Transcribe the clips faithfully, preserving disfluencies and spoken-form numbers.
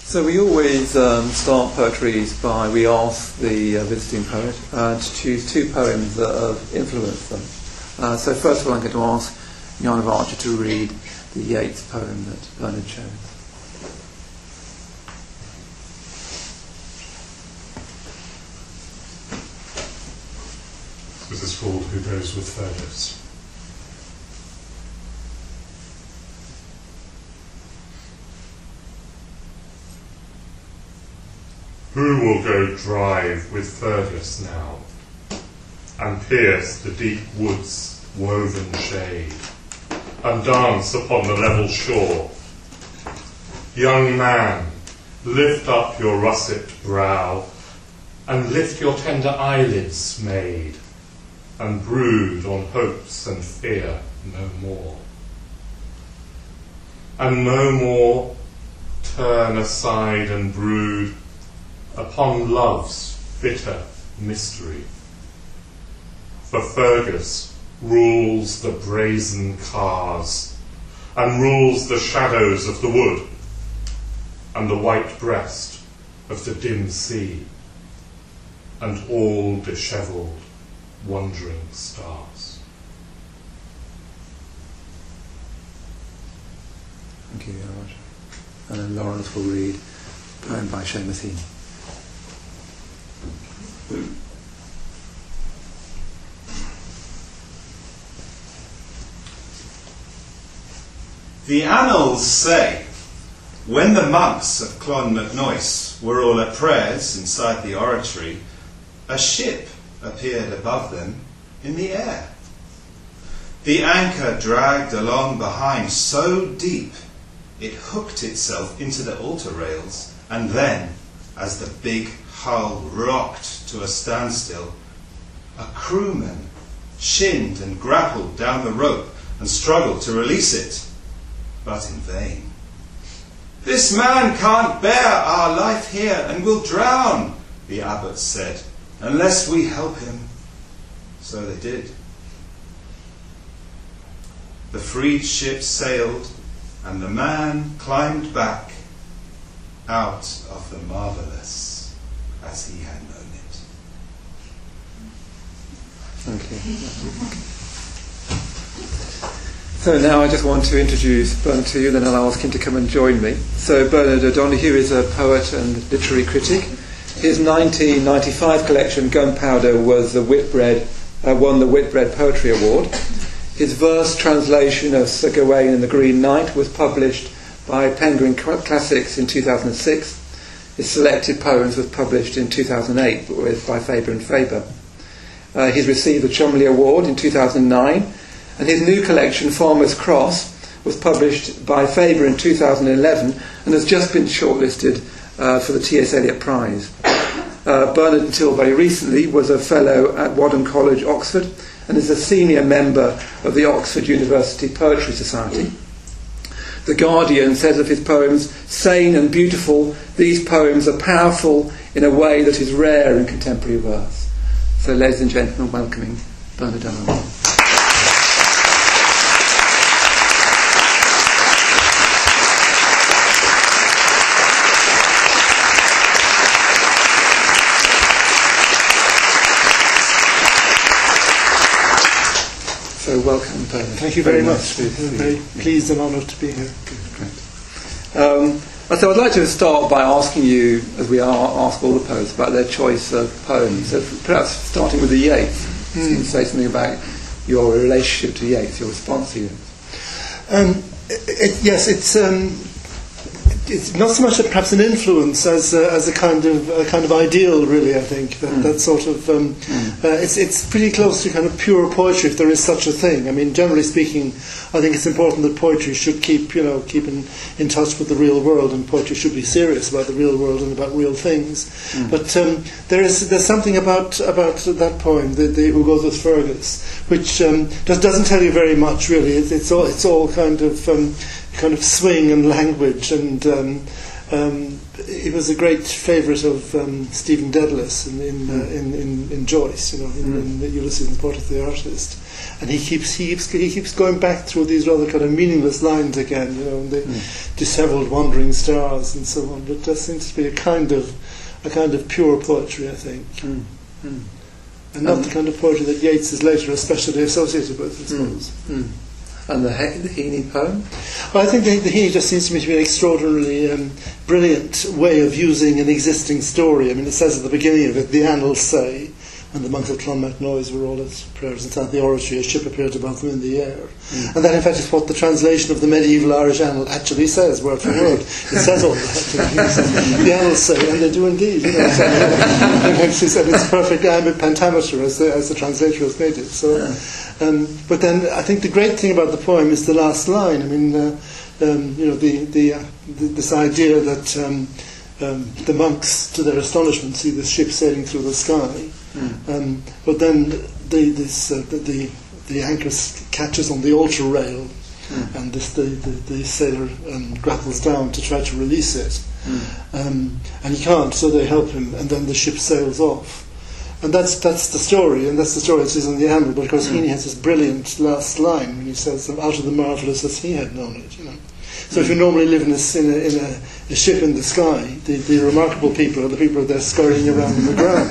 So we always um, start poetries by, we ask the uh, visiting poet uh, to choose two poems that have influenced them. Uh, so first of all I'm going to ask Jan of Archer to read the Yeats poem that Bernard chose. This is called Who Goes with Fergus. Who will go drive with Fergus now, and pierce the deep wood's woven shade, and dance upon the level shore? Young man, lift up your russet brow, and lift your tender eyelids, maid, and brood on hopes and fear no more. And no more turn aside and brood upon love's bitter mystery. For Fergus rules the brazen cars, and rules the shadows of the wood, and the white breast of the dim sea, and all dishevelled wandering stars. Thank you very much. And then Lawrence will read a poem by Seamus Heaney. The annals say, when the monks of Clonmacnoise were all at prayers inside the oratory, a ship appeared above them in the air. The anchor dragged along behind so deep it hooked itself into the altar rails, and then, as the big hull rocked to a standstill, a crewman shinned and grappled down the rope and struggled to release it, but in vain. "This man can't bear our life here and will drown," the abbot said, "unless we help him." So they did. The freed ship sailed, and the man climbed back out of the marvellous as he had known it. Thank you. So now I just want to introduce Bernard to you, then I'll ask him to come and join me. So Bernard O'Donoghue is a poet and literary critic. His nineteen ninety-five collection, Gunpowder, was the Whitbread, uh, won the Whitbread Poetry Award. His verse translation of Sir Gawain and the Green Knight was published by Penguin Classics in two thousand six. His selected poems was published in two thousand eight with, by Faber and Faber. Uh, he's received the Cholmondeley Award in two thousand nine, and his new collection, Farmer's Cross, was published by Faber in two thousand eleven and has just been shortlisted uh, for the T S Eliot Prize. Uh, Bernard, until very recently, was a fellow at Wadham College, Oxford, and is a senior member of the Oxford University Poetry Society. The Guardian says of his poems, "Sane and beautiful, these poems are powerful in a way that is rare in contemporary verse." So, ladies and gentlemen, welcoming Bernard O'Donoghue. So welcome, Bernard. Thank you very, very much. much. I'm very pleased and honoured to be here. Great. Um, so I'd like to start by asking you, as we are, ask all the poets, about their choice of poems. So perhaps starting with the Yeats, mm. you can say something about your relationship to Yeats, your response to Yeats. Um, it, yes, it's um, it's not so much a, perhaps an influence as a, as a kind of a kind of ideal, really. I think that, mm. that sort of um, mm. uh, it's it's pretty close to kind of pure poetry, if there is such a thing. I mean, generally speaking, I think it's important that poetry should keep you know keep in, in touch with the real world, and poetry should be serious about the real world and about real things. Mm. But um, there is there's something about about that poem, the, the Who Goes with Fergus, which um, does, doesn't tell you very much, really. It, it's all it's all kind of um, kind of swing and language, and um, um, he was a great favourite of um, Stephen Dedalus in in, uh, in in in Joyce, you know, in, mm. in Ulysses and the Portrait of the Artist, and he keeps he keeps he keeps going back through these rather kind of meaningless lines again, you know, and the mm. dishevelled wandering stars and so on. But there seems to be a kind of a kind of pure poetry, I think, mm. Mm. and not um, the kind of poetry that Yeats is later especially associated with, I suppose. Mm. Mm. And the, he- the Heaney poem? Well, I think the, the Heaney just seems to me to be an extraordinarily um, brilliant way of using an existing story. I mean, it says at the beginning of it, the annals say, when the monks of Clonmacnoise were all at prayers inside the oratory, a ship appeared above them in the air. Mm. And that, in fact, is what the translation of the medieval Irish annal actually says, word for word. It says all that. The annals say, and they do indeed. You know, so, and it's, it's perfect iambic pentameter, as the, as the translator has made it. So, um, but then I think the great thing about the poem is the last line. I mean, uh, um, you know, the, the, uh, the this idea that um, um, the monks, to their astonishment, see this ship sailing through the sky. Mm. Um, but then the, this, uh, the, the the anchor catches on the altar rail, mm. and this, the, the, the sailor um, grapples down to try to release it, mm. um, and he can't, so they help him, and then the ship sails off. And that's that's the story, and that's the story it is in the annal. But of course, mm. Heaney has this brilliant last line when he says, "Out of the marvellous as he had known it." You know. So if you normally live in a, in a, in a, a ship in the sky, the, the remarkable people are the people that are scurrying around on the ground.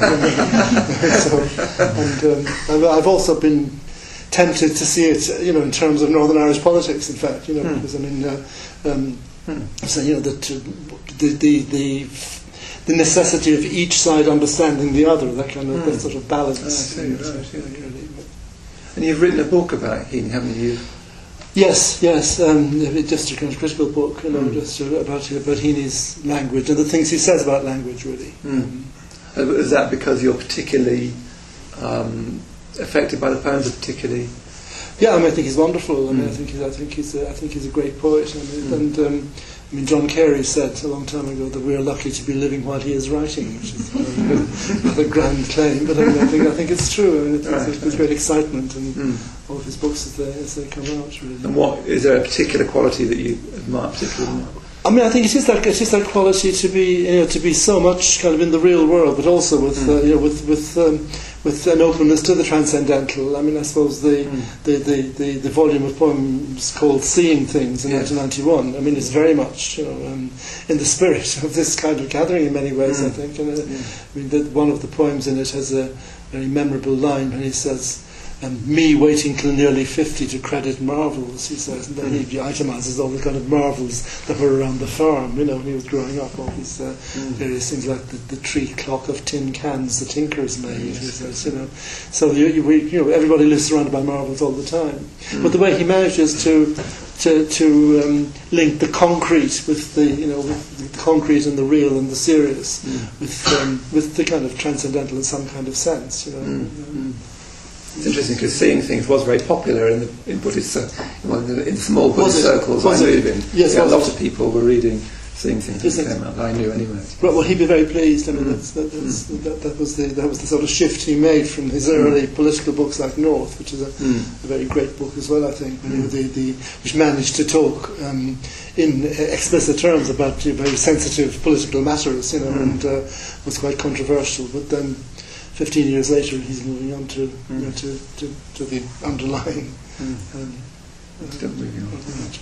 so, and um, I've, I've also been tempted to see it, you know, in terms of Northern Irish politics. In fact, you know, mm. because I mean, uh, um, mm. so you know that uh, the, the the the necessity of each side understanding the other, that kind of mm. that sort of balance. Oh, I see, right, yeah, really. And you've written a book about Heaney, haven't you? Yes, yes, um, just a kind of critical book, you know, mm. just about about Heaney's language and the things he says about language, really. Mm. Um, Is that because you're particularly um, affected by the poems, particularly? Yeah, I mean, I think he's wonderful. I mean, mm. I think he's, I think he's, a, I think he's a great poet. I mean, mm. and um, I mean, John Carey said a long time ago that we are lucky to be living while he is writing, which is uh, not a grand claim, but I, mean, I think I think it's true. I mean, it's, right. There's great excitement in mm. all of his books as they as they come out. Really. And what is there a particular quality that you admire particularly? I mean, I think it is that it is that quality to be, you know, to be so much kind of in the real world, but also with mm. uh, you know with with um, with an openness to the transcendental. I mean, I suppose the mm. the, the, the, the volume of poems called "Seeing Things" in yes. nineteen ninety-one. I mean, it's very much, you know, um, in the spirit of this kind of gathering in many ways. Mm. I think. And, uh, mm. I mean, the, one of the poems in it has a very memorable line when he says, Um, me waiting till nearly fifty to credit marvels, he says, and then he itemises all the kind of marvels that were around the farm, you know, when he was growing up, all these uh, mm. various things like the, the tree clock of tin cans the tinkers made, yes, he says, you know. So you, you, we, you know, everybody lives surrounded by marvels all the time. Mm. But the way he manages to to, to um, link the concrete with the, you know, with the concrete and the real and the serious, mm. with um, with the kind of transcendental in some kind of sense, you know. Mm. Mm. It's interesting because Seeing Things was very popular in, the, in Buddhist, uh, well, in, the, in small Buddhist circles I moved in. Yes, yeah, a lot of people were reading Seeing Things when it came out. I knew anyway. Right, well, he'd be very pleased. I mean, mm. that's, that, that's, mm. that, that was the that was the sort of shift he made from his early mm. political books like North, which is a, mm. a very great book as well, I think, when mm. the, the, which managed to talk um, in explicit terms about uh, very sensitive political matters, you know, mm. and uh, was quite controversial. But then, Fifteen years later, he's moving on to mm. you know, to, to, to the underlying. Mm. Um, Still moving on.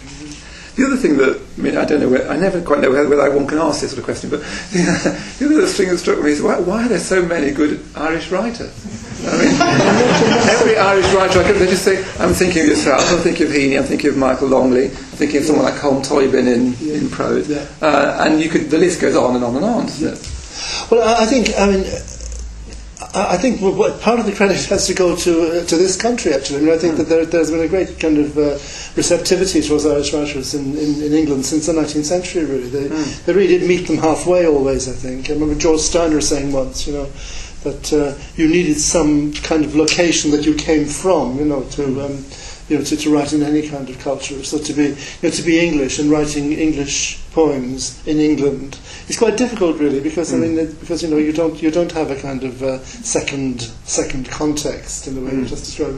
The other thing that I mean, I don't know. Where, I never quite know whether, whether one can ask this sort of question. But the other thing that struck me is why, why are there so many good Irish writers? I mean, every Irish writer, I could, they just say, "I'm thinking of yourself. I'm thinking of Heaney. I'm thinking of Michael Longley. I'm thinking of someone like Colm Toibin in yeah. in prose." Yeah. Uh, and you could the list goes on and on and on. Yeah. Well, I, I think I mean. I think part of the credit has to go to uh, to this country, actually. I mean, I think mm. that there, there's been a great kind of uh, receptivity towards Irish writers in, in, in England since the nineteenth century, really. They, mm. they really did meet them halfway always, I think. I remember George Steiner saying once, you know, that uh, you needed some kind of location that you came from, you know, to... Um, you know, to, to write in any kind of culture. So to be, you know, to be English and writing English poems in England is quite difficult, really, because mm. I mean, it, because you know, you don't you don't have a kind of uh, second second context in the way mm. you're just describing.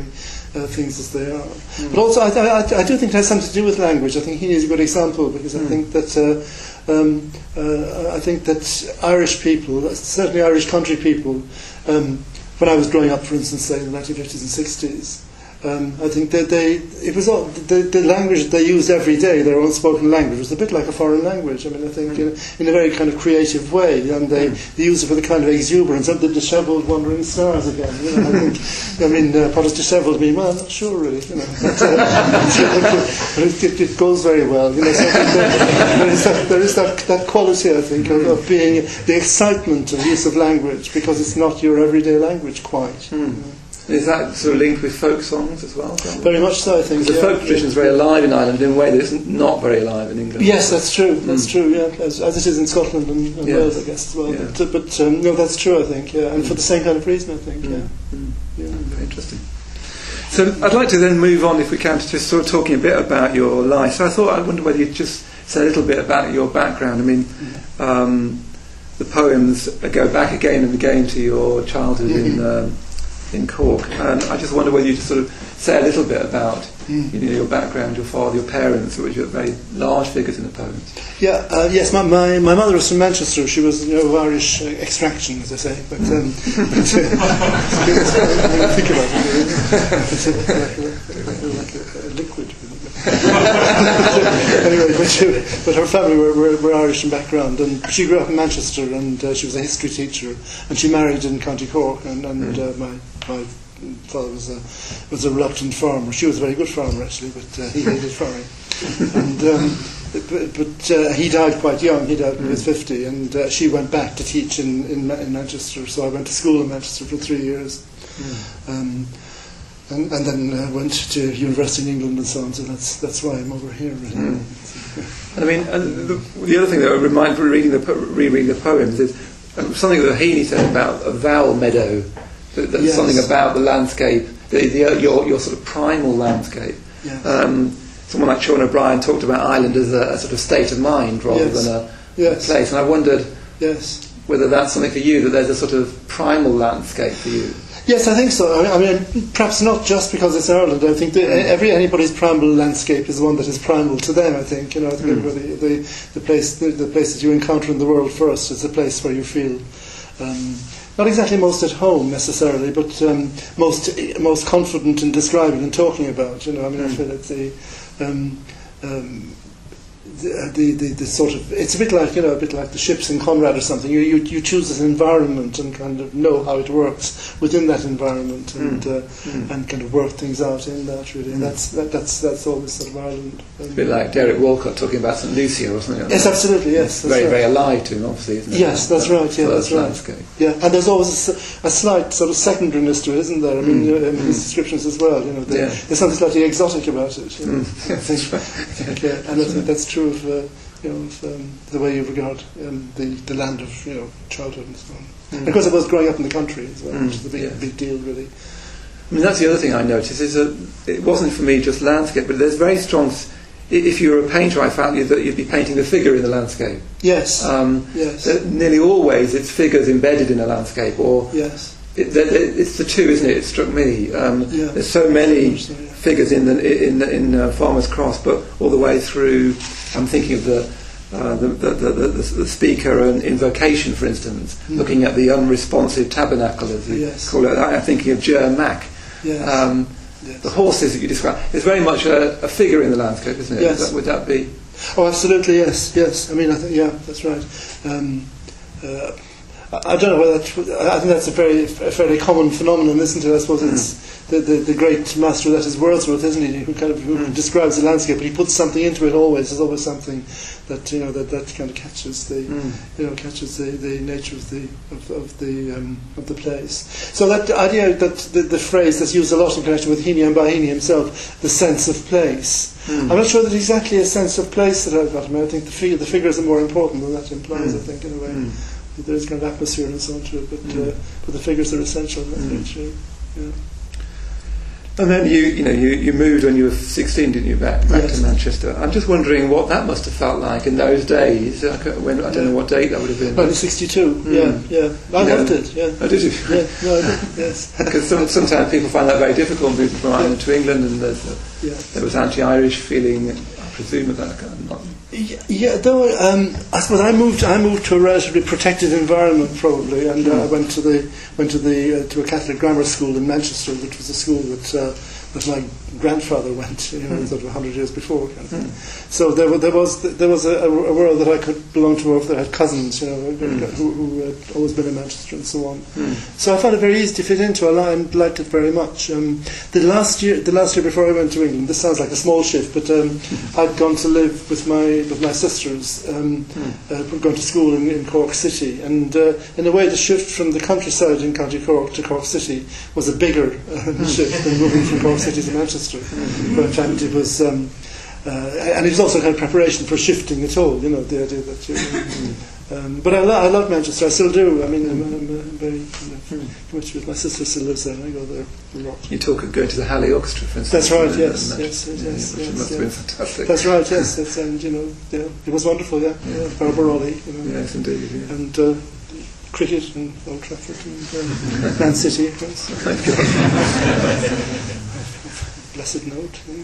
uh, things as they are. Mm. But also, I, I, I do think it has something to do with language. I think he is a good example because mm. I think that uh, um, uh, I think that Irish people, certainly Irish country people, um, when I was growing up, for instance, say in the nineteen fifties and sixties. Um, I think that they, it was all, the, the language that they used every day, their own spoken language, was a bit like a foreign language. I mean, I think mm. in, a, in a very kind of creative way, and they, mm. they use it with a kind of exuberance, and the dishevelled wandering stars again. You know, I think, I mean, uh, what does dishevelled mean? Well, I'm not sure really. You know, but, uh, but it, it, it goes very well. You know, so there is, that, there is that, that quality, I think, of, of being the excitement of use of language because it's not your everyday language quite. Mm. You know. Is that sort of linked with folk songs as well? Very much so, I think. The yeah, folk tradition is very alive in Ireland in a way that it's not very alive in England. Yes, that's true. That's mm. true. Yeah, as, as it is in Scotland and, and yes. Wales, I guess as well. Yeah. But, but um, no, that's true. I think, yeah, and mm. for the same kind of reason, I think. Mm. Yeah. Mm. Yeah, very interesting. So I'd like to then move on, if we can, to just sort of talking a bit about your life. So I thought I wonder whether you'd just say a little bit about your background. I mean, mm. um, the poems go back again and again to your childhood mm-hmm. in. Um, in Cork, and I just wonder whether you just sort of say a little bit about mm. you know, your background, your father, your parents, which are very large figures in the poems. Yeah, uh, yes, my, my my mother was from Manchester. She was, you know, of Irish uh, extraction, as I say. But, um, but uh, think about it, it's like, a, like a, a liquid. Anyway, but, she, but her family were, were, were Irish in background, and she grew up in Manchester, and uh, she was a history teacher, and she married in County Cork, and, and mm. uh, my my father was a was a reluctant farmer. She was a very good farmer actually, but uh, he hated farming. And um, but, but uh, he died quite young. He died when he was fifty, and uh, she went back to teach in, in in Manchester. So I went to school in Manchester for three years. Mm. Um, And, and then uh, went to university in England and so on. So that's that's why I'm over here. Really. Mm. I mean, and the, the other thing that I remind from reading the rereading the poems is um, something that Heaney said about a vowel meadow. That, that's yes. something about the landscape, the, the, your your sort of primal landscape. Yes. Um, someone like Sean O'Brien talked about Ireland as a, a sort of state of mind rather yes. than a, yes. a place. And I wondered yes. whether that's something for you, that there's a sort of primal landscape for you. Yes, I think so. I mean, perhaps not just because it's Ireland. I think that every anybody's primal landscape is one that is primal to them. I think you know, I think mm. everybody, the the place the, the place that you encounter in the world first is the place where you feel um, not exactly most at home necessarily, but um, most most confident in describing and talking about. You know, I mean, mm. I feel it's the um, um, The, the, the, the sort of it's a bit like you know a bit like the ships in Conrad or something. You you, you choose an environment and kind of know how it works within that environment and mm. Uh, mm. and kind of work things out in that really. And mm. that's that, that's that's always sort of Ireland. It's a bit like Derek Walcott talking about Saint Lucia or something. Like yes, that. absolutely. Yes, that's very right. very alive to him, obviously, isn't it? Yes, that's that, right. Yeah, that's right. Landscape. Yeah, and there's always a, a slight sort of secondariness to it, isn't there? I mean, mm. uh, in his descriptions as well. You know, there, yeah. there's something slightly exotic about it. You know? mm. I think, I think, uh, and I think that's true of. Uh, You know, of, um, the way you regard um, the, the land of you know childhood and so on. Mm. And of course, I was growing up in the country as well, mm. which is a big, yeah. big deal, really. I mean, that's the other thing I noticed is that it wasn't for me just landscape, but there's very strong. If you were a painter, I found that you'd be painting the figure in the landscape. Yes. Um, yes. Nearly always, it's figures embedded in a landscape, or yes. It, it's the two, isn't it? It struck me. Um, yeah. There's so many so, yeah. figures in the in in uh, Farmer's Cross, but all the way through. I'm thinking of the. Uh, the, the, the, the, the speaker and invocation, for instance, mm. looking at the unresponsive tabernacle, as you yes. call it. I'm thinking of Jer Mac. Yes. Um, yes. The horses that you describe. It's very much a, a figure in the landscape, isn't it? Yes. That, would that be? Oh, absolutely. Yes. Yes. I mean, I th- yeah, that's right. Um, uh, I, I don't know whether that's, I think that's a very a fairly common phenomenon, isn't it? I suppose mm. it's the, the the great master of that is Wordsworth, isn't he? Who kind of who mm. describes the landscape, but he puts something into it always. There's always something that you know that, that kind of catches the mm. you know catches the, the nature of the of, of the um, of the place. So that idea that the, the phrase that's used a lot in connection with Heaney and by Heaney himself, the sense of place. Mm. I'm not sure that exactly a sense of place that I've got. I mean, I think the fig- the figures are more important than that implies. Mm. I think in a way mm. there is kind of atmosphere and so on to it, but mm. uh, but the figures are essential. Mm. Actually, yeah. And then you, you know, you, you moved when you were sixteen, didn't you, back, back Yes. to Manchester? I'm just wondering what that must have felt like in those days. I, can't- when, I don't know what date that would have been. Well, in sixty-two, Mm. yeah, yeah. I Yeah. loved it, yeah. Oh, did you? Yeah, no, I did, yes. Because some, sometimes people find that very difficult, moving from Ireland to England, and there's a, Yeah. there was anti-Irish feeling, I presume, of that kind of not. Yeah, yeah, though um, I suppose I moved. I moved to a relatively protected environment, probably, and uh, I went to the went to the uh, to a Catholic grammar school in Manchester, which was a school that uh, that my grandfather went, you know, sort of a hundred years before. Kind of thing. So there, wa- there was there was a, a world that I could belong to, that had cousins, you know, who, who had always been in Manchester and so on. So I found it very easy to fit into. I li- liked it very much. Um, the last year, the last year before I went to England, this sounds like a small shift, but um, I'd gone to live with my with my sisters, um, uh, going to school in, in Cork City, and uh, in a way, the shift from the countryside in County Cork to Cork City was a bigger uh, shift than moving from Cork City to Manchester. But in fact, it was. Um, Uh, and it was also kind of preparation for shifting at all, you know, the idea that you... Um, but I, lo- I love Manchester, I still do. I mean, I'm, I'm, I'm very kind of much with my sister still lives there, and I go there a lot. You talk of going to the Halley Orchestra, for instance. That's right, in yes, Manchester, yes, yeah, yes, which yes, must yeah. have been fantastic. That's right, yes, it's, and, you know, yeah, it was wonderful, yeah, yeah. Barbara Raleigh, you know, Yes, indeed. Yeah. and uh, cricket and Old Trafford and uh, Man City, of course. Blessed note, yeah.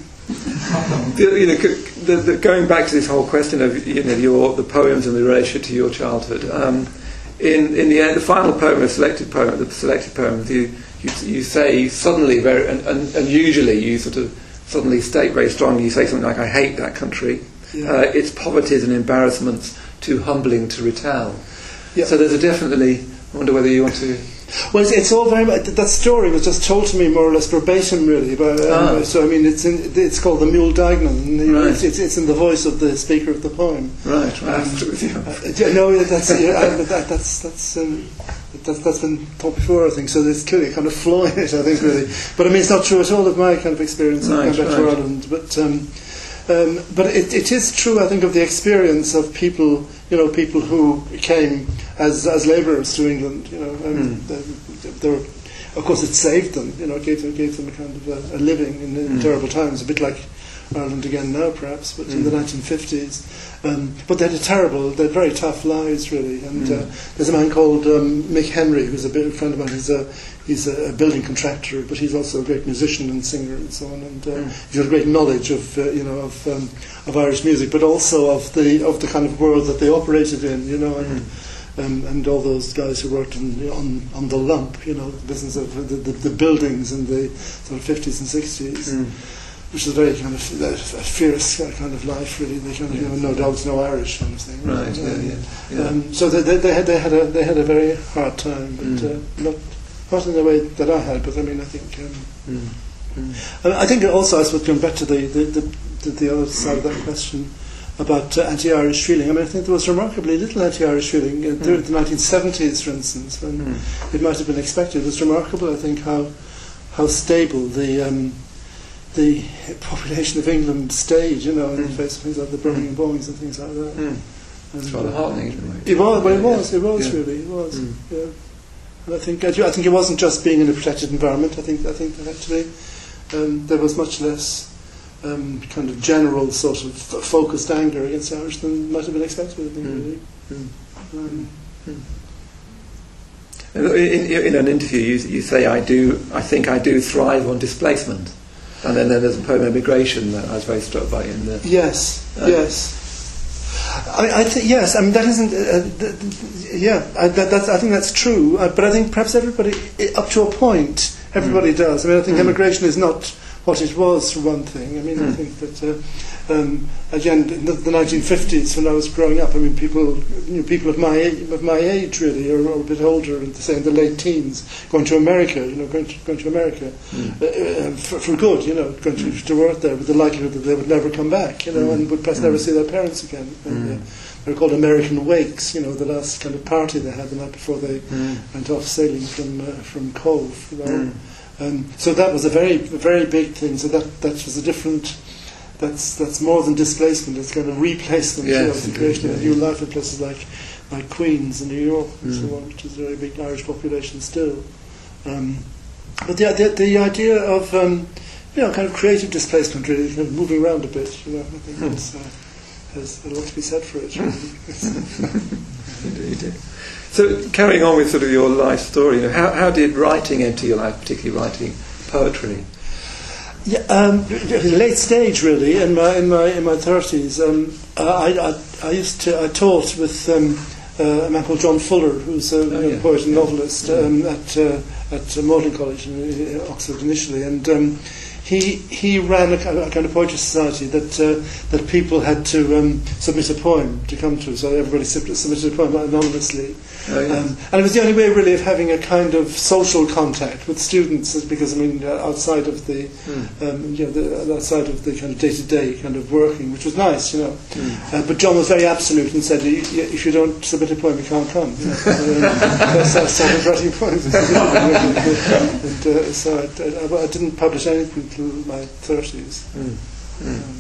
The- you know, c- the, the, going back to this whole question of you know your the poems and the relationship to your childhood. Um, in in the end, the final poem, the selected poem, the selected poem, you you, you say suddenly very and, and, and usually you sort of suddenly state very strongly. You say something like, "I hate that country. Yeah. Uh, its poverties and embarrassments too humbling to retell." Yeah. So there's a definitely. I wonder whether you want to. Well, it's, it's all very much. That story was just told to me more or less verbatim, really. But um, Ah. so I mean, it's in, it's called the Mule Diagon. And, you know, Right. it's, it's, it's in the voice of the speaker of the poem. Right, right. Um, with you. Uh, yeah, no, that's yeah, I, but that, that's that's um, that's that's been taught before, I think. So there's clearly a kind of flaw in it, I think, really. But I mean, it's not true at all of my kind of experience of Right, going back to right. Ireland. But um, um, but it, it is true, I think, of the experience of people, you know, people who came as as labourers to England. You know, um, Mm. they, they were, of course, it saved them. You know, it gave them gave them a kind of a, a living in, in Mm. terrible times, a bit like Ireland again now, perhaps, but in the Mm. nineteen fifties. Um, but they had a terrible, they had very tough lives, really. And Mm. uh, there's a man called um, Mick Henry, who's a bit, a friend of mine. He's a he's a, a building contractor, but he's also a great musician and singer and so on. And uh, Mm. he's got a great knowledge of uh, you know of um, of Irish music, but also of the of the kind of world that they operated in. You know. And, Um, and all those guys who worked on, on on the lump, you know, the business of the, the, the buildings in the sort of fifties and sixties, Mm. which is a very kind of uh, a fierce kind of life, really. They kind of, you know, no dogs, no Irish kind of thing. Right, yeah, Um, yeah, yeah. Um, so they, they, they had they had a they had a very hard time, but Mm. uh, not not in the way that I had. But I mean, I think um, Mm. Mm. I, I think also, I suppose, going back to the the, the, the, the other side of that question about uh, anti-Irish feeling. I mean, I think there was remarkably little anti-Irish feeling uh, during the nineteen seventies, for instance, when Mm. it might have been expected. It was remarkable, I think, how how stable the um, the population of England stayed, you know, in the Mm. face of things like the Birmingham bombings and things like that. Mm. And, It's rather uh, heartening, isn't it? It was, well, it Yeah, was, it was yeah. really, it was. Mm. Yeah. And I think I, do- I think it wasn't just being in a protected environment. I think I think that actually um, there was much less um, kind of general sort of f- focused anger against the Irish than might have been expected. I think Mm. really. Mm. Um, In, in, in an interview, you, you say, "I do. I think I do thrive on displacement," and then, then there's a poem "Immigration" that I was very struck by. In the yes, Uh, yes. I, I think yes. I mean that isn't. Uh, th- th- yeah, I, that, that's, I think that's true. Uh, but I think perhaps everybody, i- up to a point, everybody does. I mean, I think Mm. immigration is not what it was, for one thing. I mean, I Mm. think that uh, um, again, in the, the nineteen fifties, when I was growing up, I mean, people, you know, people of my age, of my age really, or, or a bit older, and say in the late teens, going to America, you know, going to, going to America Mm. uh, uh, for, for good, you know, going to, to work there with the likelihood that they would never come back, you know, Mm. and would perhaps Mm. never see their parents again. And, Mm. uh, they were called American Wakes, you know, the last kind of party they had the night before they Mm. went off sailing from uh, from Cove. You know. Mm. Um, so that was a very a very big thing. So that that was a different. That's that's more than displacement. It's kind of replacement. Yes, you know, the indeed, creation of a yeah, new yeah. life in places like like Queens and New York and Mm. so on, which is a very big Irish population still. Um, but the, the the idea of um, you know kind of creative displacement, really, kind of moving around a bit. You know, I think Hmm. that's, uh, there's a lot to be said for it. Really. Indeed. So, carrying on with sort of your life story, you know, how, how did writing enter your life, particularly writing poetry? Yeah, um, late stage really. In my in my in my thirties, um, I, I I used to I taught with um, uh, a man called John Fuller, who's a Oh, you know, yeah. poet and novelist um, at uh, at uh, Magdalen College in uh, Oxford initially, and um, he he ran a, kind of- a kind of poetry society that uh, that people had to um, submit a poem to come to. So everybody sub- submitted a poem anonymously. Oh, yes. Um, and it was the only way, really, of having a kind of social contact with students, because I mean, uh, outside of the, Mm. um, you know, the, outside of the kind of day-to-day kind of working, which was nice, you know. Mm. Uh, but John was very absolute and said, "You- you- if you don't submit a poem, you can't come." You know? So, um, that's how I started writing poems. and uh, so I, I, I didn't publish anything until my thirties. Mm. Mm. Um,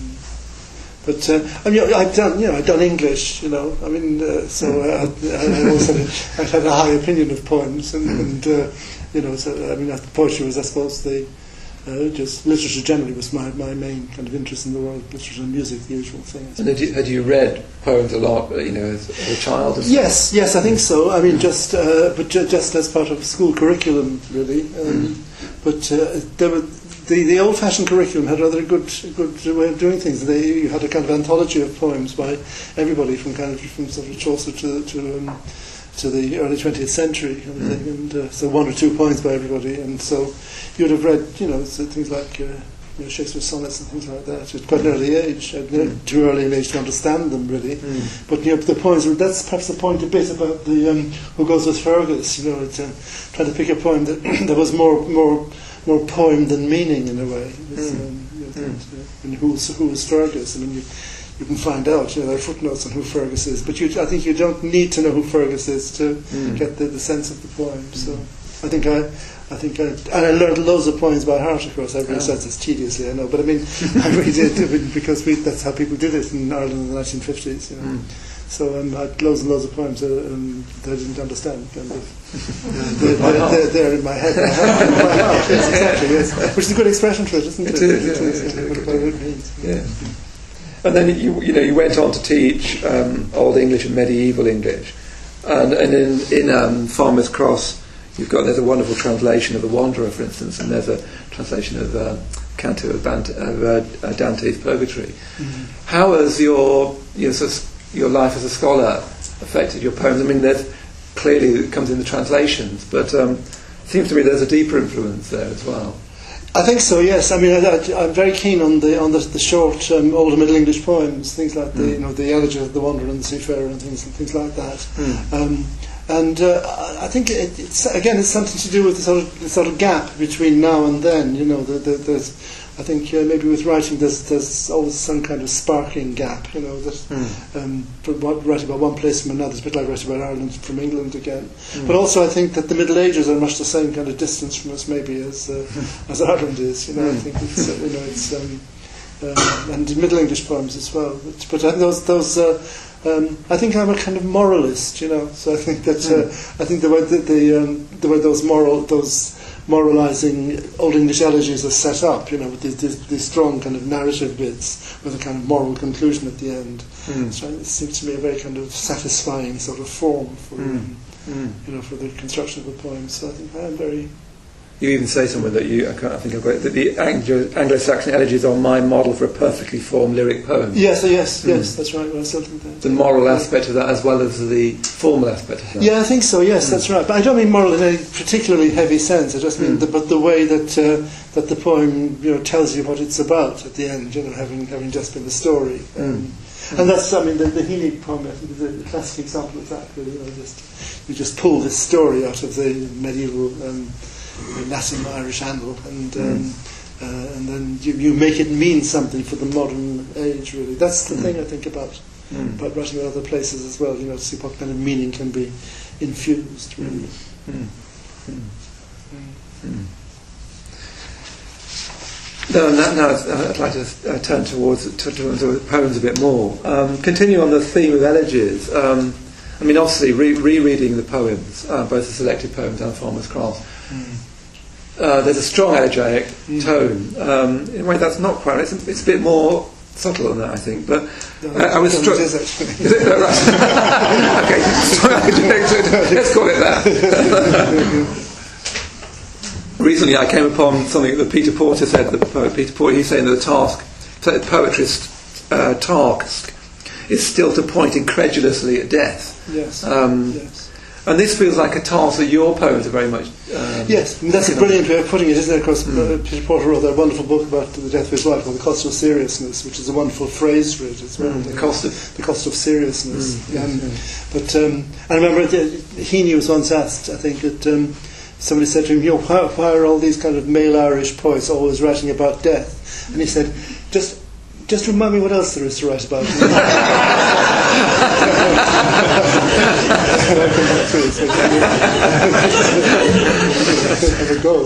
But uh, I mean, I've done, you know, I've done English, you know. I mean, uh, so uh, I, I always had a, I had a high opinion of poems, and, and uh, you know, so I mean, poetry was, I suppose, the uh, just literature generally was my, my main kind of interest in the world. Literature and music, the usual thing. I And had you, had you read poems a lot, you know, as, as a child? As Yes, yes, I think so. I mean, just uh, but ju- just as part of school curriculum, really. Um, But uh, there were, the the old-fashioned curriculum had rather a good good way of doing things. They you had a kind of anthology of poems by everybody from kind of from sort of Chaucer to to um, to the early twentieth century, kind of thing. And uh, so one or two poems by everybody, and so you'd have read, you know, so things like. Uh, You know, Shakespeare's sonnets and things like that at quite an early age, at uh, too early an age to understand them really. Mm. But you know, the poems were, that's perhaps the point a bit about the um, Who Goes with Fergus. You know, it's, uh, trying to pick a poem that that was more more more poem than meaning in a way. It was, Mm. um, you know, Mm. that, uh, and who's who was Fergus? I mean, you you can find out. You know, there are footnotes on who Fergus is, but you, I think you don't need to know who Fergus is to Mm. get the, the sense of the poem. So I think I. I think I, and I learned loads of poems by heart, of course. Everybody Oh. says this tediously, I know, but I mean, I really did, I mean, because we, that's how people did it in Ireland in the nineteen fifties, you know. Mm. So um, I had loads and loads of poems uh, um, that I didn't understand. Kind of. they're, By they're, heart. they're, they're in my head. By heart, by heart, yes, exactly, yes. Which is a good expression for it, isn't it? It is, yeah, It is, it is, what it what is. it means. Yeah. And then you you know you went on to teach um, Old English and Medieval English, and and in in um, Farmers Cross you've got there's a wonderful translation of The Wanderer, for instance, and there's a translation of uh, Canto of, Bant- of uh, Dante's Purgatory. Mm-hmm. How has your your sort of- your life as a scholar affected your poems? I mean, there's clearly it comes in the translations, but um, it seems to me there's a deeper influence there as well. I think so. Yes. I mean, I, I, I'm very keen on the on the, the short um, Old and Middle English poems, things like the Mm. you know the Elegy of the Wanderer and the Seafarer and things and things like that. Mm. Um, and uh, I I think it, it's again it's something to do with the sort of the sort of gap between now and then. You know, the, the, there's I think uh, maybe with writing there's there's always some kind of sparking gap. You know, that Mm. um, from what- writing about one place from another is a bit like writing about Ireland from England again. Mm. But also I think that the Middle Ages are much the same kind of distance from us maybe as uh, as Ireland is. You know, I Mm. think it's uh, you know it's um, um, and Middle English poems as well. But, but I think those those. Uh, um, I think I'm a kind of moralist, you know. So I think that uh, I think the way the the, um, the way those moral those moralising Old English elegies are set up, you know, with these, these, these strong kind of narrative bits with a kind of moral conclusion at the end. Mm. So it seems to me a very kind of satisfying sort of form for Mm. um, Mm. you know for the construction of a poem. So I think I am very. You even say somewhere that you, I, can't, I think I've got it, that the Anglo- Anglo-Saxon elegies are my model for a perfectly formed lyric poem. Yes, uh, yes, Mm. yes. That's right. Well, I still think that. The moral aspect of that as well as the formal aspect of that. Yeah, I think so. Yes, Mm. that's right. But I don't mean moral in any particularly heavy sense. I just mean Mm. the, but the way that uh, that the poem, you know, tells you what it's about at the end. You know, having having just been the story. Um, And that's, I mean, the, the Healy poem, I think, is a classic example of that. Really, you know, just you just pull this story out of the medieval um, Latin Irish annal, and um, uh, and then you, you make it mean something for the modern age. Really, that's the Mm. thing I think about Mm. about writing about other places as well. You know, to see what kind of meaning can be infused. Really. Mm. Mm. Mm. No, and that, now I'd I'd like to uh, turn towards, to, towards the poems a bit more. Um, continue on the theme of elegies. Um, I mean, obviously, re- rereading the poems, uh, both the selected poems and Farmer's Cross, uh, there's a strong elegiac Mm. tone. Um, in a way, that's not quite. It's a, it's a bit more subtle than that, I think. But No, I, I was no, struck. it is actually. Is it? Right. Okay, strong elegiac. Let's call it that. Recently, I came upon something that Peter Porter said. The poet Peter Porter, he's saying that the task, the poetry's uh, task, is still to point incredulously at death. Yes. Um, yes. And this feels like a task that your poems are very much. Um, Yes, I mean, that's a brilliant way of putting it, isn't it? Of course, mm. uh, Peter Porter wrote that wonderful book about the death of his wife called The Cost of Seriousness, which is a wonderful phrase for it as well. Mm, the cost of the cost of seriousness. Mm, um, yes, but um, I remember that Heaney was once asked, I think, that um, somebody said to him, you know, why, why are all these kind of male Irish poets always writing about death? And he said, just just remind me what else there is to write about. Have a go.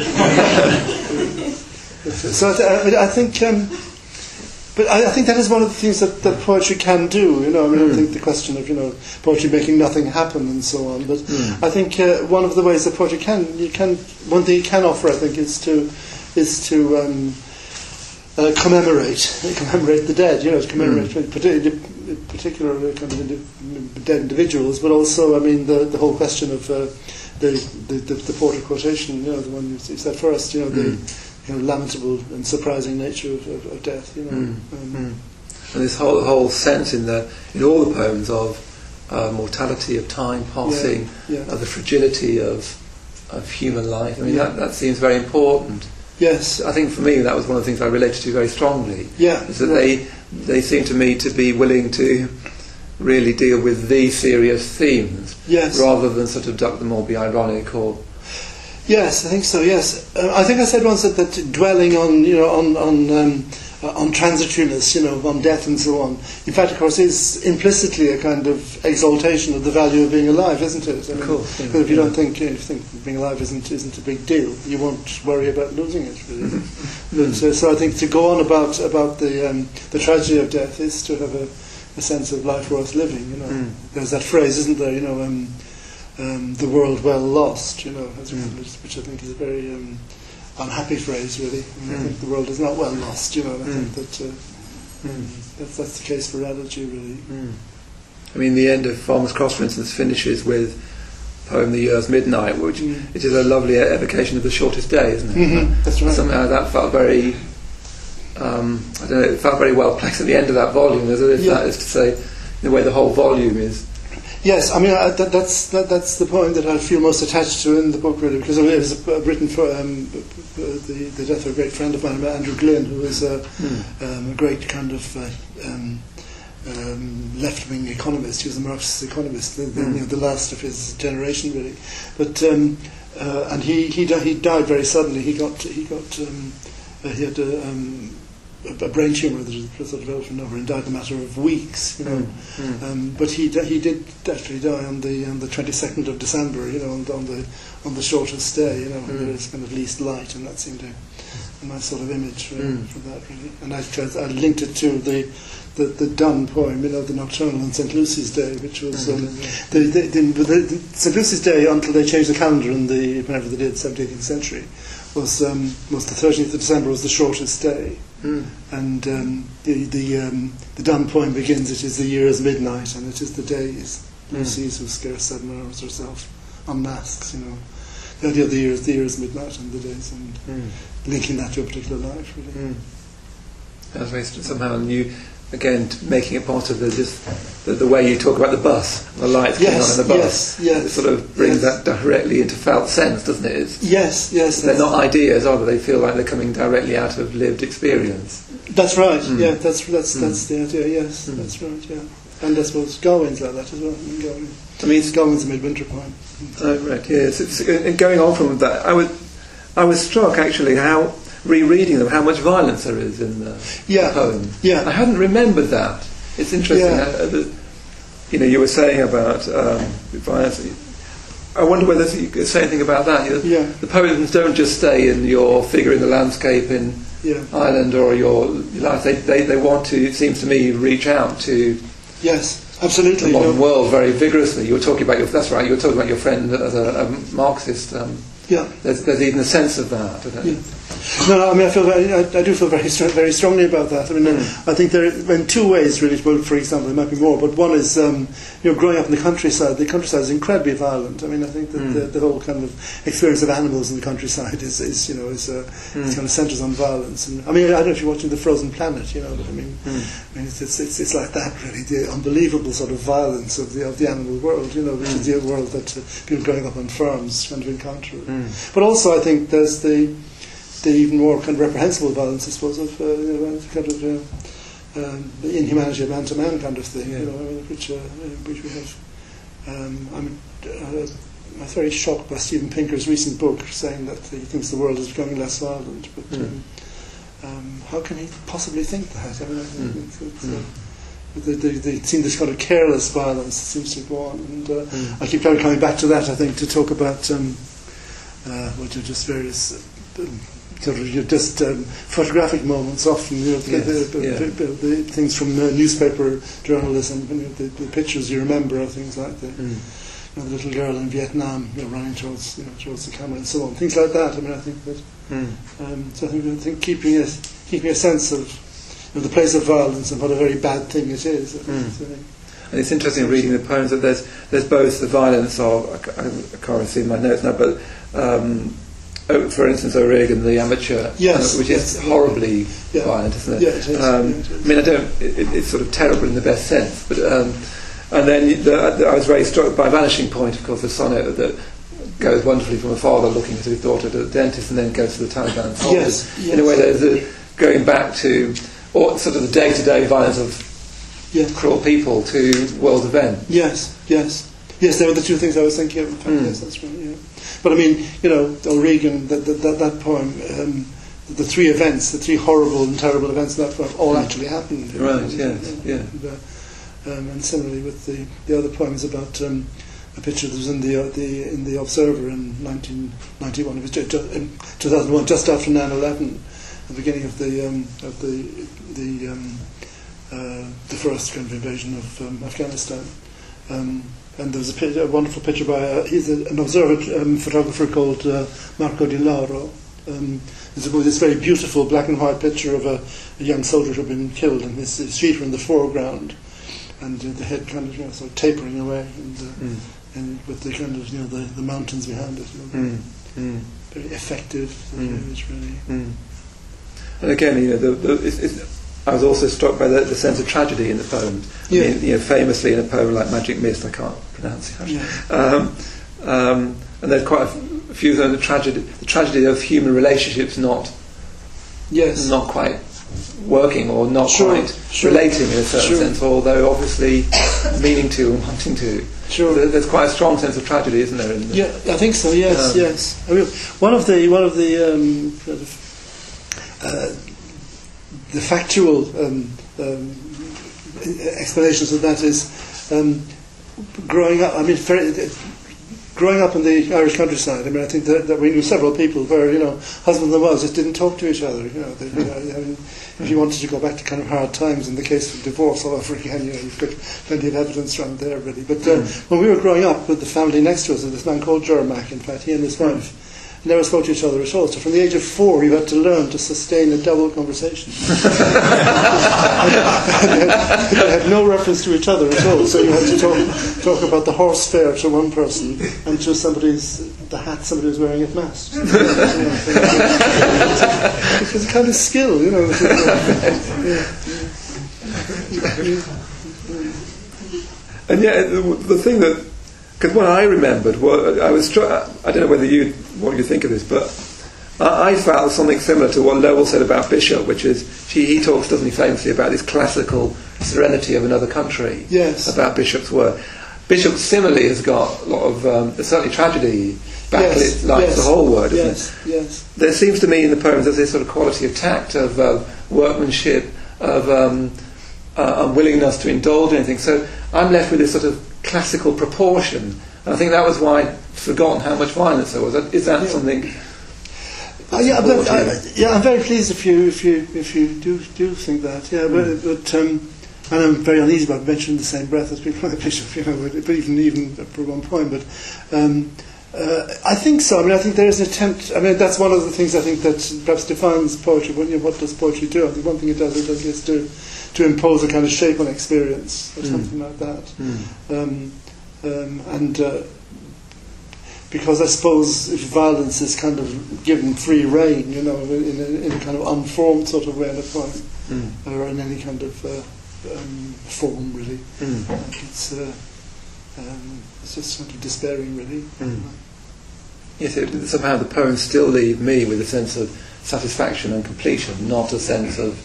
So I, I think, um, but I, I think that is one of the things that, that poetry can do. You know, I mean, mm. I think the question of you know poetry making nothing happen and so on. But mm. I think uh, one of the ways that poetry can, you can, one thing it can offer, I think, is to, is to. Um, Uh, commemorate, commemorate the dead. You know, to commemorate mm. particular, particular kind of indi- dead individuals, but also, I mean, the the whole question of uh, the, the the the Porter quotation. You know, the one you said first. You know, mm. the you know, lamentable and surprising nature of, of, of death. You know, mm. Um, mm. and this whole whole sense in the in all the poems of uh, mortality, of time passing, yeah, yeah. of the fragility of of human life. I mean, Yeah. that that seems very important. Yes, I think for me that was one of the things I related to very strongly. Yeah, is that right. they they seem to me to be willing to really deal with the serious themes Yes. rather than sort of duck them or be ironic or. Yes, I think so. Yes, uh, I think I said once that, that dwelling on you know on on um, uh, on transitoriness, you know, on death and so on. In fact, of course, is implicitly a kind of exaltation of the value of being alive, isn't it? I mean, of course. Yeah, because if you yeah. don't think if you think being alive isn't isn't a big deal, you won't worry about losing it. Really. But, uh, so I think to go on about about the um, the tragedy of death is to have a, a sense of life worth living. You know, Mm. there's that phrase, isn't there? You know. Um, Um, the world well lost, you know, as, Mm. which, which I think is a very um, unhappy phrase, really. I, mean, Mm. I think the world is not well lost, you know. And I Mm. think that uh, Mm. that's, that's the case for elegy, really. Mm. I mean, the end of Farmer's Cross, for instance, finishes with the poem "The Year's Midnight," which Mm. it is a lovely evocation of the shortest day, isn't it? Mm-hmm. That's right. Somehow that felt very. Um, I don't know. It felt very well placed at the end of that volume, as if Yeah. that is to say, in a way, the whole volume is. Yes, I mean I, that, that's that, that's the point that I feel most attached to in the book, really, because I mean, it was uh, written for um, the, the death of a great friend of mine, Andrew Glynn, who was uh, Mm. um, a great kind of uh, um, um, left-wing economist. He was a Marxist economist, the, the, Mm. you know, the last of his generation, really. But um, uh, and he he, di- he died very suddenly. He got he got um, uh, he had a, um, a, a brain tumour that had sort of developed over and died in a matter of weeks. You know. Mm. Um, but he di- he did actually die on the on the twenty-second of December, you know, on, on the on the shortest day, you know, when Mm. there is kind of least light, and that seemed a, a nice sort of image for, Mm. for that, really. And I, I linked it to the the, the Donne poem, you know, the Nocturnal on Saint Lucy's Day, which was um, Mm. the, the, the, the, the Saint Lucy's Day until they changed the calendar in the whenever they did seventeenth century was um, was the thirteenth of December was the shortest day. Mm. And um, the the, um, the Donne poem begins, it is the year's midnight, and it is the days. Mm. Lucy's who scarce seven hours herself unmasks, you know. The idea of the year's, the year's midnight and the days, and Mm. linking that to a particular life, really. Mm. That's very st- somehow new. Again, t- making it part of the just the, the way you talk about the bus, the lights coming Yes, on in the bus. yes, yes, It sort of brings yes. that directly into felt sense, doesn't it? It's, Yes, yes. they're that's- not ideas, are they? They feel like they're coming directly out of lived experience. That's right. Mm. Yeah, that's that's Mm. that's the idea. Yes, Mm. that's right. Yeah, and I suppose Gawain's like that as well. I mean, Gawain. I mean, it's, Gawain's a midwinter poem. oh, right, yes. It's, and going on from that, I was I was struck actually how rereading them, how much violence there is in the, Yeah, the poem. yeah. I hadn't remembered that. It's interesting. Yeah. Uh, the, you know, you were saying about um, violence. I wonder whether you could say anything about that. You know, Yeah. the poems don't just stay in your figure in the landscape in Yeah. Ireland or your life. They, they they want to. It seems to me reach out to Yes, the absolutely. modern no. world very vigorously. You were talking about your. That's right. You were talking about your friend as a, a Marxist. Um, Yeah. There's, there's even a sense of that. I don't know. Yeah. No, no, I mean, I feel very, I, I do feel very, str- very strongly about that. I mean, mm. I think there are in two ways, really. Well, for example, there might be more, but one is, um, you know, growing up in the countryside. The countryside is incredibly violent. I mean, I think that mm. the, the whole kind of experience of animals in the countryside is, is you know, is uh, mm. kind of centres on violence. And I mean, I don't know if you're watching The Frozen Planet, you know, but I mean, mm. I mean, it's, it's it's it's like that, really. The unbelievable sort of violence of the of the animal world, you know, which mm. is the world that uh, people growing up on farms kind of encounter. Mm. But also, I think there's the the even more kind of reprehensible violence, I suppose, of uh, you know, kind of uh, um, the inhumanity of man-to-man kind of thing, yeah. you know, which uh, which we have. Um, I'm, uh, I'm very shocked by Steven Pinker's recent book, saying that he thinks the world is becoming less violent. But mm. um, um, how can he possibly think that? I mean, I think mm. it's, it's, mm. uh, They, they, they seem this kind of careless violence that seems to go on, and uh, mm. I keep kind of coming back to that. I think to talk about um, uh, what are just various. Uh, Sort of, you know, just um, photographic moments. Often, you know, the, yes, the, yeah. the, the, the things from uh, newspaper journalism. You know, the, the pictures you remember are things like the, mm. you know, the little girl in Vietnam, you know, running towards, you know, towards the camera and so on. Things like that. I mean, I think that. Mm. Um, so I think, I think keeping a keeping a sense of, you know, the place of violence and what a very bad thing it is. Mm. So, and it's interesting reading the poems that there's there's both the violence of I, I can't see my notes now, but. Um, Oh, for instance, O'Regan, the amateur, yes, uh, which yes, is horribly yeah. violent, isn't it? Yeah, it is, um, yeah, it is. I mean, I don't. It, it's sort of terrible in the best sense, but um, and then the, the, I was very struck by Vanishing Point, of course, the sonnet that goes wonderfully from a father looking at his daughter to the dentist, and then goes to the Taliban soldiers. Yes, yes. In a way, there's a, going back to or sort of the day-to-day violence of yeah. cruel people to world event. Yes, yes, yes. They were the two things I was thinking of. In fact, mm. yes, that's right. Yeah. But I mean, you know, O'Regan, that, that, that poem, um, the three events, the three horrible and terrible events in that poem all actually happened. Right, know, yes, and, yeah. And, uh, um, and similarly with the, the other poems about um, a picture that was in the, uh, the in the Observer in nineteen ninety-one, it was just, in two thousand one, just after nine eleven, the beginning of the um, of the the um, uh, the first kind of invasion of um, Afghanistan. Um, And there was a, picture, a wonderful picture by a, he's a, an observer um, photographer called uh, Marco Di Lauro. Um, there's a, this very beautiful black and white picture of a, a young soldier who had been killed, and his, his feet were in the foreground, and uh, the head kind of, you know, sort of tapering away, and, uh, mm. and with the kind of, you know, the, the mountains behind it. You know, mm. Mm. Very effective mm. image, really. Mm. And again, you know, the, the, it's, it's, I was also struck by the, the sense of tragedy in the poems. Yeah. I mean, you know, famously in a poem like Magic Mist, I can't pronounce it. Yeah. Um, um, and there's quite a few of the tragedy, the tragedy of human relationships not, yes, not quite working or not sure, quite sure. relating in a certain sure. sense, although obviously meaning to and wanting to. Sure. There, there's quite a strong sense of tragedy, isn't there? In the, yeah, I think so. Yes, um, yes. I mean, one of the one of the um, sort of, uh, the factual um, um, explanations of that is um, growing up. I mean, very, growing up in the Irish countryside. I mean, I think that, that we knew several people where, you know, husbands and wives just didn't talk to each other. You know, they, you know, I mean, if you wanted to go back to kind of hard times in the case of divorce all over again, you know, you've got plenty of evidence around there, really. But uh, mm. when we were growing up with the family next to us, there was this man called Jermac, in fact, he and his wife. Never spoke to each other at all. So from the age of four, you had to learn to sustain a double conversation. They had no reference to each other at all. So you had to talk talk about the horse fair to one person and to somebody's the hat somebody was wearing at mass. It was a kind of skill, you know. And yet, the, the thing that, because what I remembered, was, I was struck, I don't know whether you, what you think of this, but I, I felt something similar to what Lowell said about Bishop, which is, she, he talks, doesn't he, famously about this classical serenity of another country, yes. about Bishop's work. Bishop similarly has got a lot of, um, there's certainly tragedy, backlit, yes, like yes, the whole word, isn't yes, it? Yes. There seems to me in the poems there's this sort of quality of tact, of uh, workmanship, of um, uh, unwillingness to indulge in anything. So I'm left with this sort of classical proportion, and I think that was why I'd forgotten how much violence there was. Is that yeah. something? Uh, yeah, but, uh, yeah, I'm very pleased if you if you if you do do think that. Yeah, mm. but, but um, and I'm very uneasy about mentioning the same breath as people like Bishop, you know, but even even for one point. But um, Uh, I think so. I mean, I think there is an attempt. I mean, that's one of the things I think that perhaps defines poetry. What, you know, what does poetry do? I think one thing it does, it does is to to impose a kind of shape on experience or mm. something like that. Mm. Um, um, and uh, because I suppose if violence is kind of given free rein, you know, in a, in a kind of unformed sort of way in a poem, mm. or in any kind of uh, um, form, really, mm. it's uh, um, it's just sort of despairing, really. Mm. Yes, it, somehow the poems still leave me with a sense of satisfaction and completion, not a sense of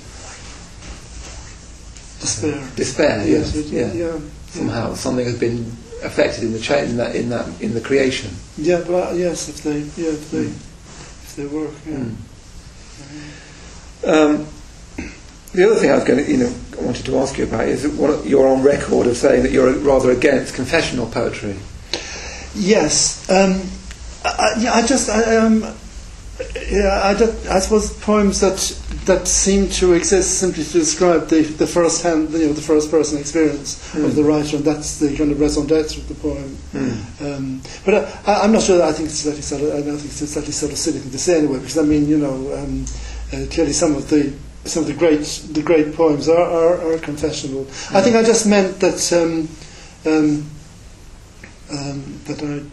despair. Despair, yes, yes, yeah. yeah. Somehow yeah. something has been affected in the cha- in that in that in the creation. Yeah, but uh, yes, if they yeah if they mm. if they work. Yeah. Mm. Um, the other thing I was going to you know wanted to ask you about is that what, you're on record of saying that you're rather against confessional poetry. Yes. Um, I, yeah, I just, I, um, yeah, I, just, I suppose poems that that seem to exist simply to describe the the first hand, you know, the first person experience mm. of the writer, and that's the kind of raison d'être of the poem. Mm. Um, but I, I'm not sure that I think it's slightly sort of, I don't think it's a slightly sort of silly thing to say anyway, because I mean, you know, um, uh, clearly some of the some of the great the great poems are are, are confessional. Mm. I think I just meant that um, um, um, that I.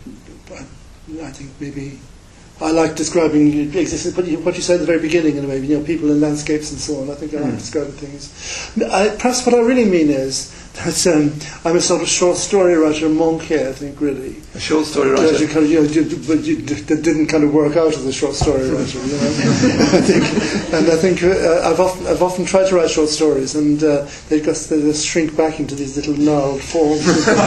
I think maybe I like describing existence, but what you said at the very beginning, in a way, you know, people in landscapes and so on. I think I like mm. describing things. I, perhaps what I really mean is that um, I'm a sort of short story writer, monkey, I think, really. A short story writer? You kind of, you know, but you, that didn't kind of work out as a short story writer, you know. I think, and I think uh, I've often I've often tried to write short stories, and uh, they just they just shrink back into these little gnarled forms.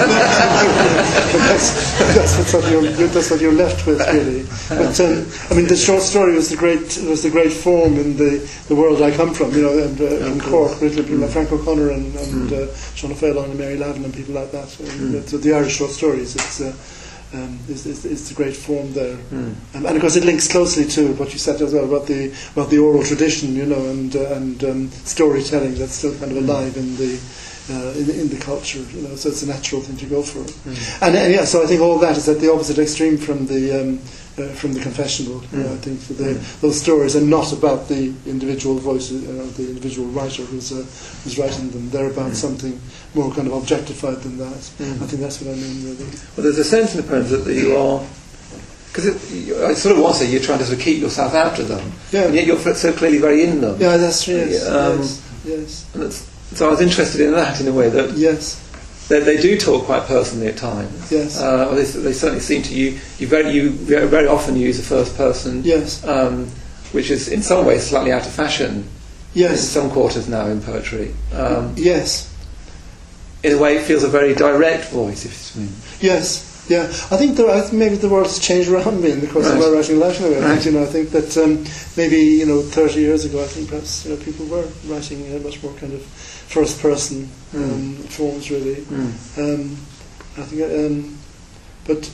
that's, that's what you're that's what you're left with, really. But um, I mean, the short story was the great was the great form in the, the world I come from, you know, and uh, in Cork, particularly like Frank O'Connor and, and mm. uh, Sean O'Fallon and Mary Lavin and people like that. Mm. Uh, so the Irish short stories, it's. Uh, Um, is, is, is the great form there, mm. um, and of course it links closely to what you said as well about the about the oral tradition, you know, and uh, and um, storytelling that's still kind of alive in the uh, in, in the culture, you know. So it's a natural thing to go for, mm. and, and yeah. So I think all that is at the opposite extreme from the um, uh, from the confessional. Mm. You know, I think for the, mm. those stories are not about the individual voice of uh, the individual writer who's uh, who's writing them. They're about mm. something more kind of objectified than that. Mm. I think that's what I mean, really. Well, there's a sense in the poems that you are, because I sort of want to say you're trying to sort of keep yourself out of them, yeah. and yet you're so clearly very in them. Yeah, that's true. Yes, um, yes, yes. And it's, so I was interested in that in a way that yes, they, they do talk quite personally at times. Yes, uh, or they, they certainly seem to you. You very you very often use the first person. Yes, um, which is in some ways slightly out of fashion. Yes, in some quarters now in poetry. Um, yes. In a way, it feels a very direct voice, if it's mean. Yes, yeah. I think there, I think maybe the world has changed around me in the course right. of my writing life. Anyway, right. I think, you know, I think that um, maybe you know, thirty years ago, I think perhaps you know people were writing uh, much more kind of first-person um, mm. forms, really. Mm. Um, I think, um, but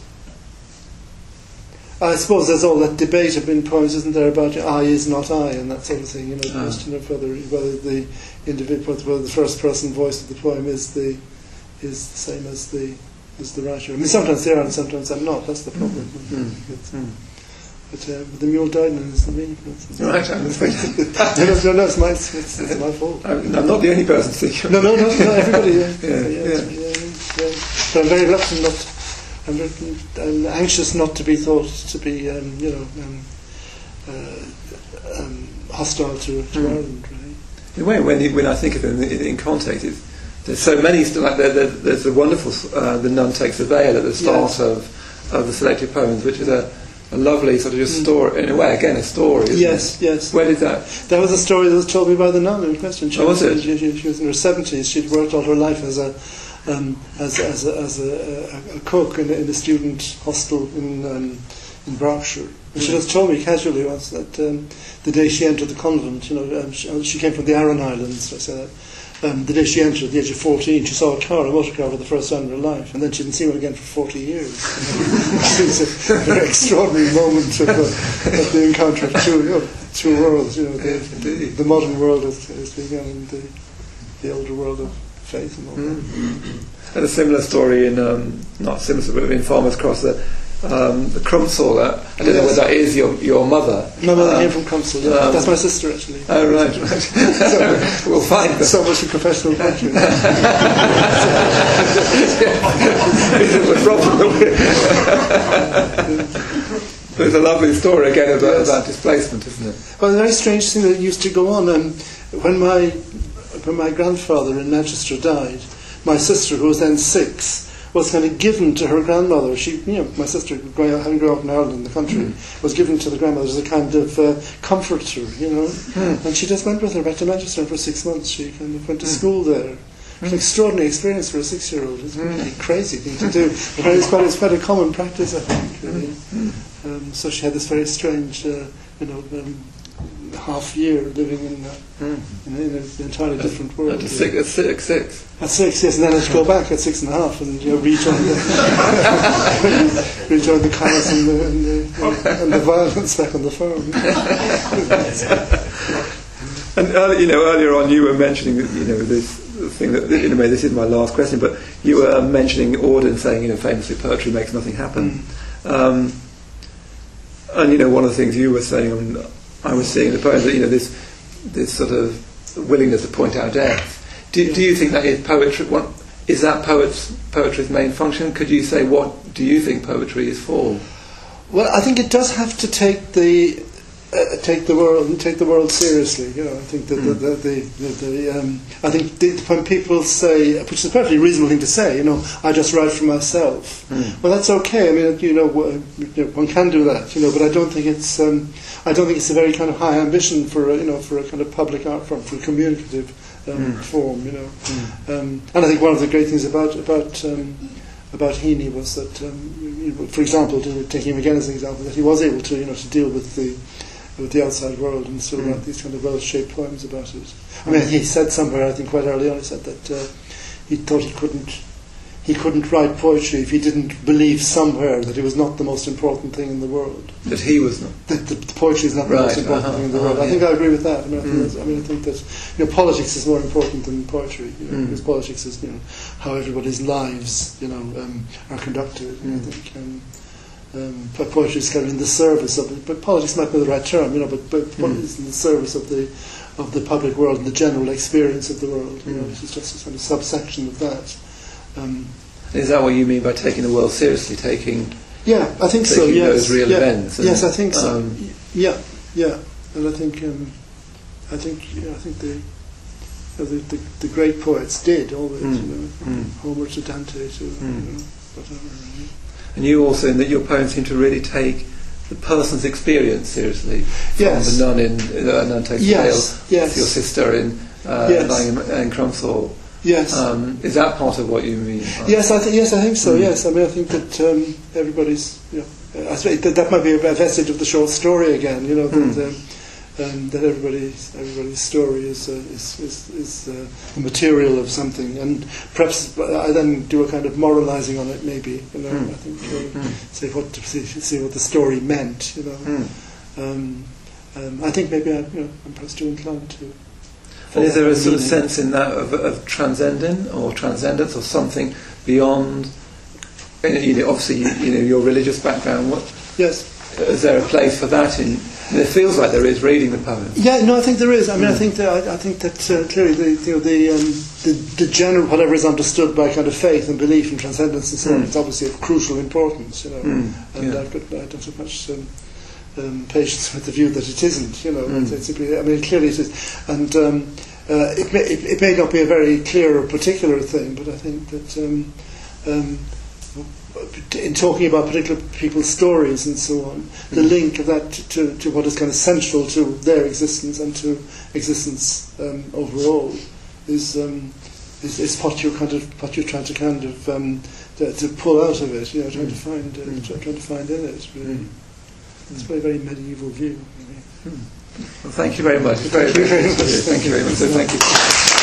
I suppose there's all that debate in poems, isn't there, about I is not I and that sort of thing. You know, the oh. question of whether whether the individual, whether the first person voice of the poem is the is the same as the as the writer. I mean, sometimes they are and sometimes they're not. That's the problem. Mm. Mm. But, uh, but the mule died and it's the meaning. Right, I'm afraid. no, no, no, it's my it's, it's, it's my fault. I'm, I'm not the only person thinking. No, no, no, no, everybody. Yeah, yeah, yeah, yeah. yeah, yeah, yeah. But I'm very reluctant not. I'm, I'm anxious not to be thought to be, um, you know, um, uh, um, hostile to, to mm. Ireland. Really. In a way, when you, when I think of it in, in context, it's, there's so many. Like there, there, there's the wonderful uh, "The Nun Takes the Veil" at the start yes. of of the selected poems, which is a, a lovely sort of just story. In a way, again, a story. Isn't yes, it? yes. Where did that? That was a story that was told me by the nun in question. She oh, was it? She, she, she was in her seventies. She'd worked all her life as a Um, as as a, as a, a, a cook in a, in a student hostel in um, in Berkshire. And she just told me casually once that um, the day she entered the convent, you know, um, she, she came from the Aran Islands. I say that. Um, the day she entered, at the age of fourteen, she saw a car, a motor car, for the first time in her life, and then she didn't see one again for forty years. It was a very extraordinary moment of, uh, of the encounter of two, you know, two worlds. You know, the, the, the modern world has, has begun, and the, the older world of faith and all that. Mm-hmm. And a similar story in um, not similar, but in Farmer's Cross, that um, the Crumpsall. Uh, I don't know Yes. whether that is your your mother. My mother Um, came from Crumpsall. Yeah. um, That's my sister, actually. Oh right, right. So we'll find them. So much for professional poetry. It's a problem. There's a lovely story again about, Yes. about displacement, isn't it? Well, a very strange thing that used to go on. Um, when my when my grandfather in Manchester died, my sister, who was then six, was kind of given to her grandmother. She, you know, my sister, growing up, having grown up in Ireland in the country, mm. was given to the grandmother as a kind of uh, comforter, you know. Mm. And she just went with her back to Manchester for six months. She kind of went to mm. school there. It was an extraordinary experience for a six-year-old. It's a really mm. crazy thing to do. But it's quite, it's quite a common practice, I think, really. Mm. Um, so she had this very strange, uh, you know, um, half year living in, uh, mm. in, in an entirely different world. At six, at six, six. At six, yes, and then I had to go back at six and a half and you know, rejoin the rejoin the cars and the, and, the, and the violence back on the farm. And early, you know, earlier on, you were mentioning, you know, this thing that, in a way, this is my last question, but you were mentioning Auden saying, you know, famously, poetry makes nothing happen. Mm. Um, and you know, one of the things you were saying, um, I was seeing in the poem that you know this this sort of willingness to point out death. Do, yeah. do you think that is poetry? What is that poet's poetry's main function? Could you say what do you think poetry is for? Well, I think it does have to take the uh, take the world and take the world seriously. You know, I think that mm. the, the, the, the, the um, I think the, when people say, which is a perfectly reasonable thing to say, you know, I just write for myself. Mm. Well, that's okay. I mean, you know, you know, one can do that. You know, but I don't think it's um, I don't think it's a very kind of high ambition for a, you know for a kind of public art form, for a communicative um, mm. form. You know, mm. um, and I think one of the great things about about um, about Heaney was that, um, you know, for example, to, taking him again as an example, that he was able to you know to deal with the with the outside world and still mm. write these kind of well-shaped poems about it. I mean, he said somewhere, I think quite early on, he said that uh, he thought he couldn't he couldn't write poetry if he didn't believe somewhere that it was not the most important thing in the world. That he was not. That the, the poetry is not the right, most important uh-huh, thing in the uh-huh, world. I yeah. think I agree with that. I mean, I, think mm. that's, I mean, I think that you know, politics is more important than poetry. You know, mm. because politics is you know how everybody's lives you know um, are conducted. Mm. I think. Um, Um, but poetry is kind of in the service of it. But politics might be the right term, you know. But but mm. it's in the service of the of the public world and the general experience of the world. You mm. know, it's just a kind of subsection of that. Um, is that what you mean by taking the world seriously? Taking yeah, I think so. Yes, those real yeah. events. And, yes, I think so. Um, yeah, yeah, and I think um, I think yeah, I think the. You know, the, the the great poets did always, mm. you know, from mm. Homer to Dante to mm. you know, whatever. Really. And you also, in that your poems seem to really take the person's experience seriously. From yes. the nun in uh, Nun Takes yes. Wales, yes. to your sister in uh, yes. lying in, in Crumpsall. Yes. Um, is that part of what you mean? Yes, I think. Yes, I think so. Mm. Yes, I mean, I think that um, everybody's. You know, I suppose that, that might be a vestige of the short story again. You know, mm. that, um, um, that everybody's everybody's story is uh, is is, is uh, the material of something, and perhaps I then do a kind of moralising on it. Maybe you know, mm. I think uh, mm. say what to see, see what the story meant. You know, mm. um, um, I think maybe I, you know, I'm perhaps too inclined to. And is there a sort of sense in that of, of transcending or transcendence or something beyond? You know, obviously, you, you know your religious background. What? Yes. Is there a place for that in? And it feels like there is reading the poem. Yeah, no, I think there is. I mean, mm. I think that I, I think that uh, clearly the you know the, um, the the general whatever is understood by kind of faith and belief and transcendence and so on, mm. it's obviously of crucial importance, you know. Mm. And yeah. I've got I don't have much um, um, patience with the view that it isn't. You know, mm. it's, it's simply, I mean, clearly it is, and um, uh, it, may, it it may not be a very clear or particular thing, but I think that. Um, um, in talking about particular people's stories and so on, mm. the link of that to, to what is kind of central to their existence and to existence um, overall is, um, is is what you're kind of what you're trying to kind of um, to, to pull out of it, you know, trying mm. to find uh, mm. trying to find in it. Really, mm. it's a very very medieval view. Really. Mm. Well, thank you very much. Thank you very much. Thank you very much. So thank you.